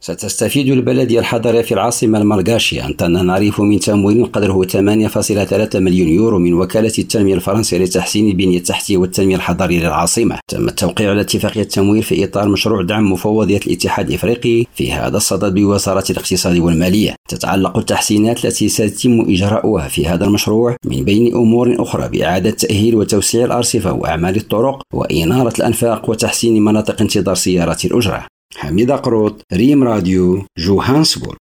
ستستفيد البلدية الحضرية في العاصمة المالغاشية أننا نعرف من تمويل قدره 8.3 مليون يورو من وكالة التنمية الفرنسية لتحسين البنية التحتية والتنمية الحضرية للعاصمة. تم التوقيع على اتفاقية تمويل في إطار مشروع دعم مفوضية الاتحاد الإفريقي في هذا الصدد بوزارة الاقتصاد والمالية. تتعلق التحسينات التي سيتم إجراؤها في هذا المشروع من بين أمور أخرى بإعادة تأهيل وتوسيع الأرصفة وأعمال الطرق وإنارة الأنفاق وتحسين مناطق انتظار سيارات الأجرة. حميد قروط، ريم راديو، جوهانسبورغ.